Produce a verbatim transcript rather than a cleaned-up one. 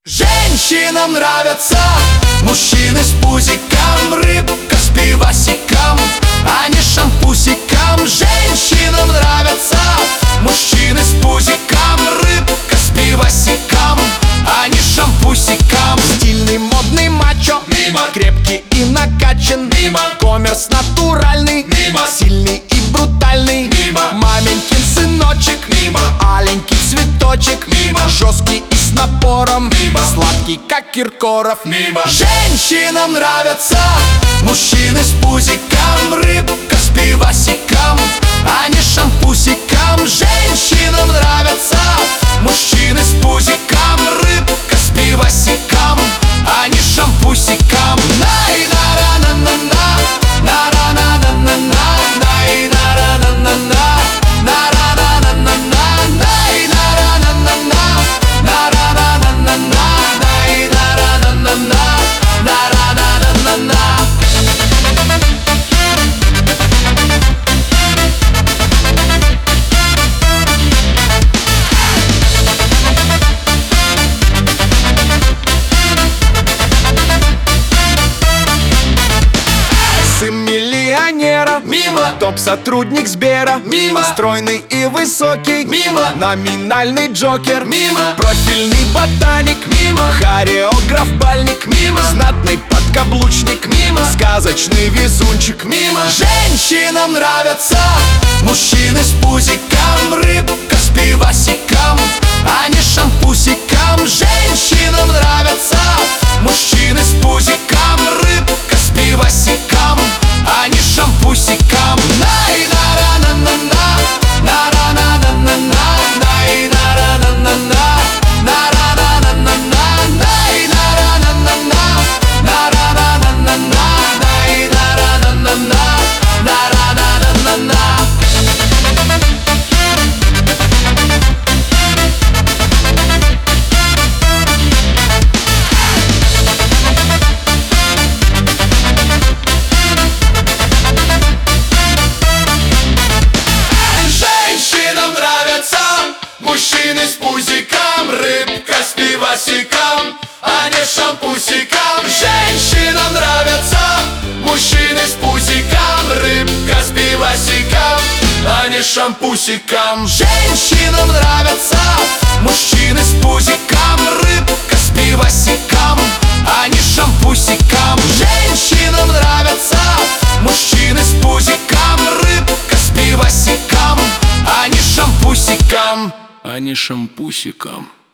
Женщинам нравятся мужчины с пузиком, рыбка с пивасиком, а не шампусиком. Женщинам нравятся мужчины с пузиком, рыбка с пивасиком, а не шампусиком. Стильный, модный, мачо, мимо. Крепкий и накачан, мимо. Коммерс натуральный, мимо. Сильный и брутальный, мимо. Маменькин сыночек, мимо. Аленький цветочек, мимо. Жесткий и с напором, мимо. Сладкий, как Киркоров, мимо. Женщинам нравятся мужчины с пузиком, рыбка с пивасиком, а не шампусиком. Женщинам нравятся мужчины с пузиком, рыбка с пивасиком, а не шампусиком. Най-на-ра-на-на-на, на-ра-на-на-на-на, най-на-ра-на-на-на, на-ра-на-на-на-на, най-на-ра-на-на-на, на-ра-на-на-на-на, най-на-ра-на-на-на, на-ра-на-на-на-на. Сын миллионера, мимо. Топ-сотрудник Сбера, мимо. Стройный и высокий, мимо. Номинальный Джокер, мимо. Профильный ботаник, мимо. Хореограф бальник, мимо. Знатный подкаблучник, мимо. Сказочный везунчик, мимо. Женщинам нравятся мужчины с пузиком, рыбка с пивасиком, а не шампусиком. Женщинам нравятся мужчины с пузиком, рыбка с пивасиком, а не шампусиком. Най-на-ра-на-на-на, на-ра-на-на-на-на, най-на-ра-на-на-на, на-ра-на-на-на-на, най-на-ра-на-на-на, на-ра-на-на-на-на, най-на-ра-на-на-на, на-ра-на-на-на-на. Мужчины с пузиком, рыбка с пивасиком, а не шампусиком. Женщинам нравятся мужчины с пузиком, рыбка с пивасиком, а не шампусиком. Женщинам нравятся мужчины с пузиком, рыбка с пивасиком, а не шампусиком. Женщинам нравятся мужчины с пузиком, рыбка с пивасиком, а не шампусиком, а не шампусиком.